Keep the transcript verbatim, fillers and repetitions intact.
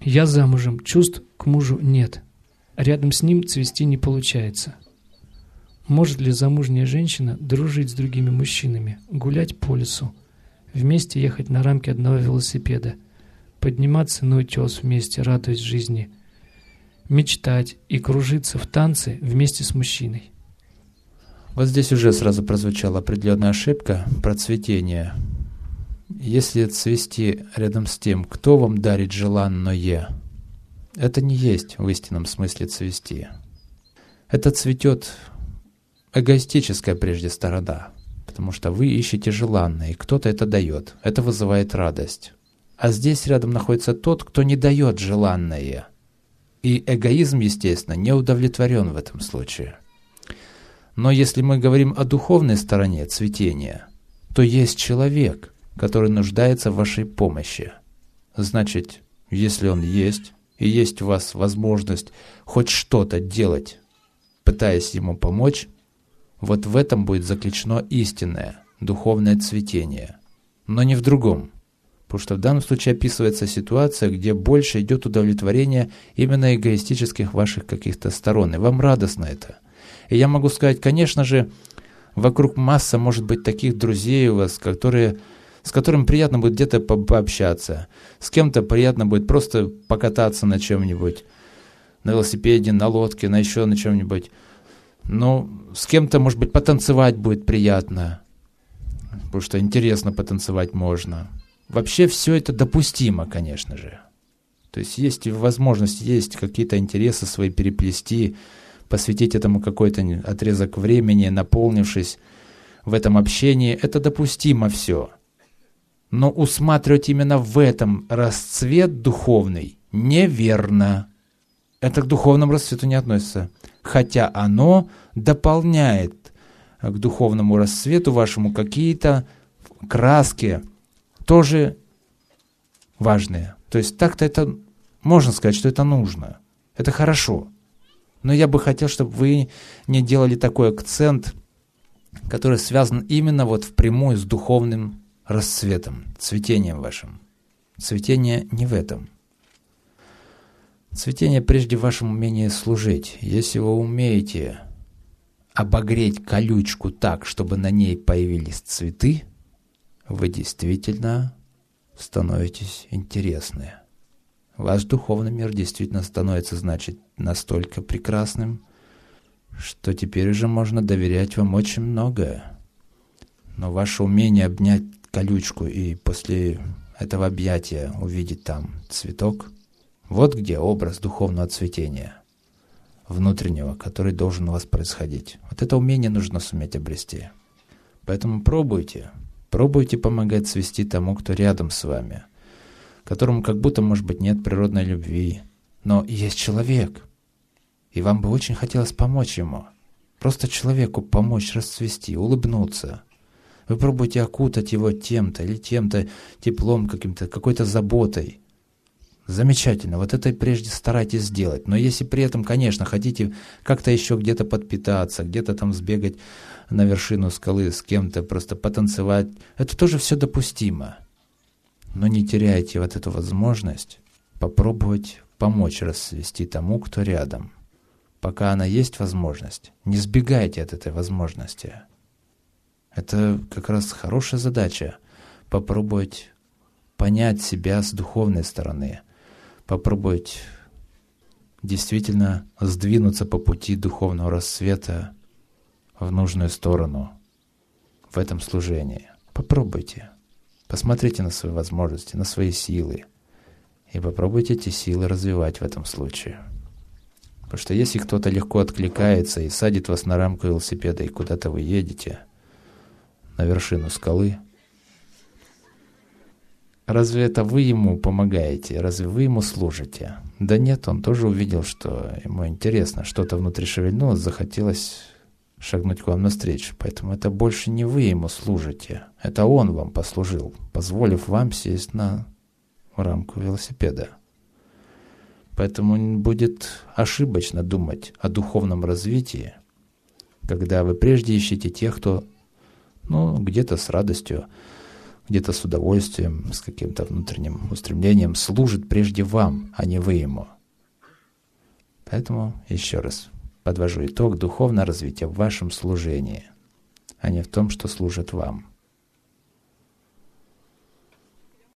Я замужем, чувств к мужу нет. Рядом с ним цвести не получается. Может ли замужняя женщина дружить с другими мужчинами, гулять по лесу, вместе ехать на рамке одного велосипеда, подниматься на утес вместе, радуясь жизни, мечтать и кружиться в танце вместе с мужчиной? Вот здесь уже сразу прозвучала определенная ошибка про цветение. Если цвести рядом с тем, кто вам дарит желанное, это не есть в истинном смысле цвести. Это цветет эгоистическая прежде сторона, потому что вы ищете желанное, и кто-то это дает. Это вызывает радость. А здесь рядом находится тот, кто не дает желанное. И эгоизм, естественно, не удовлетворен в этом случае. Но если мы говорим о духовной стороне цветения, то есть человек, который нуждается в вашей помощи. Значит, если он есть, и есть у вас возможность хоть что-то делать, пытаясь ему помочь, вот в этом будет заключено истинное духовное цветение, но не в другом. Потому что в данном случае описывается ситуация, где больше идет удовлетворение именно эгоистических ваших каких-то сторон, и вам радостно это. И я могу сказать, конечно же, вокруг масса, может быть, таких друзей у вас, которые, с которыми приятно будет где-то по- пообщаться, с кем-то приятно будет просто покататься на чем-нибудь, на велосипеде, на лодке, на еще на чем-нибудь. Но с кем-то, может быть, потанцевать будет приятно, потому что интересно потанцевать можно. Вообще все это допустимо, конечно же. То есть есть возможность, есть какие-то интересы свои переплести, посвятить этому какой-то отрезок времени, наполнившись в этом общении. Это допустимо все. Но усматривать именно в этом расцвет духовный неверно. Это к духовному расцвету не относится. Хотя оно дополняет к духовному расцвету вашему какие-то краски, тоже важные. То есть так-то это, можно сказать, что это нужно. Это хорошо. Но я бы хотел, чтобы вы не делали такой акцент, который связан именно вот впрямую с духовным расцветом, цветением вашим. Цветение не в этом. Цветение прежде в вашем умении служить. Если вы умеете обогреть колючку так, чтобы на ней появились цветы, вы действительно становитесь интересны. Ваш духовный мир действительно становится, значит, настолько прекрасным, что теперь уже можно доверять вам очень многое. Но ваше умение обнять колючку и после этого объятия увидеть там цветок, вот где образ духовного цветения, внутреннего, который должен у вас происходить. Вот это умение нужно суметь обрести. Поэтому пробуйте. Пробуйте помогать цвести тому, кто рядом с вами, которому как будто, может быть, нет природной любви, но есть человек, и вам бы очень хотелось помочь ему. Просто человеку помочь расцвести, улыбнуться. Вы пробуете окутать его тем-то или тем-то теплом каким-то, какой-то заботой. Замечательно, вот это прежде старайтесь сделать. Но если при этом, конечно, хотите как-то еще где-то подпитаться, где-то там сбегать на вершину скалы с кем-то, просто потанцевать, это тоже все допустимо. Но не теряйте вот эту возможность попробовать помочь расцвести тому, кто рядом. Пока она есть возможность, не сбегайте от этой возможности. Это как раз хорошая задача — попробовать понять себя с духовной стороны, попробовать действительно сдвинуться по пути духовного расцвета в нужную сторону в этом служении. Попробуйте. Посмотрите на свои возможности, на свои силы. И попробуйте эти силы развивать в этом случае. Потому что если кто-то легко откликается и садит вас на рамку велосипеда, и куда-то вы едете, на вершину скалы, разве это вы ему помогаете? Разве вы ему служите? Да нет, он тоже увидел, что ему интересно, что-то внутри шевельнулось, захотелось шагнуть к вам навстречу. Поэтому это больше не вы ему служите. Это он вам послужил, позволив вам сесть на рамку велосипеда. Поэтому будет ошибочно думать о духовном развитии, когда вы прежде ищете тех, кто ну, где-то с радостью, где-то с удовольствием, с каким-то внутренним устремлением, служит прежде вам, а не вы ему. Поэтому еще раз подвожу итог: духовное развитие в вашем служении, а не в том, что служит вам.